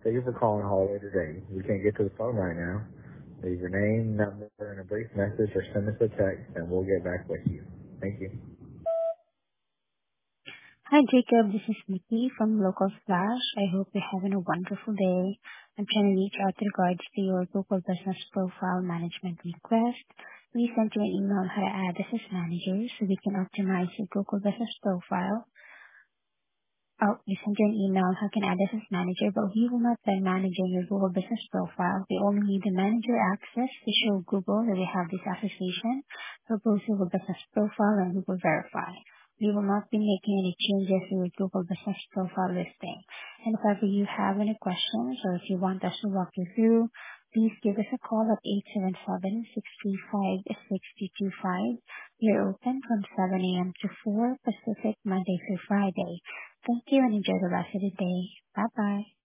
Thank you for calling Holiday today. We can't get to the phone right now. Leave your name, number, and a brief message or send us a text and we'll get back with you. Thank you. Hi, Jacob. This is Nikki from Local Flash. I hope you're having a wonderful day. I'm trying to reach out in regards to your Google Business Profile Management request. We sent you an email on how to add this as manager so we can optimize your Google Business Profile. We sent you an email on how can add this as manager, but we will not be managing your Google Business Profile. We only need the manager access to show Google that we have this association for both Google Business Profile and Google Verify. We will not be making any changes to your Google Business Profile listing. And if ever you have any questions or if you want us to walk you through, please give us a call at 877-635-6225. We are open from 7 a.m. to 4 Pacific, Monday through Friday. Thank you and enjoy the rest of the day. Bye-bye.